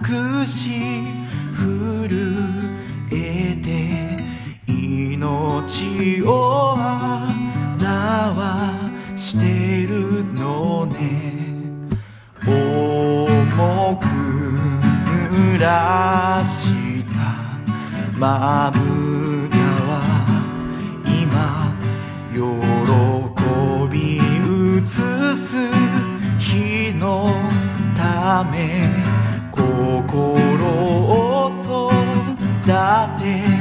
少し震えて命を表してるのね。重く濡らしたまぶたは今喜び映す日のため心を育て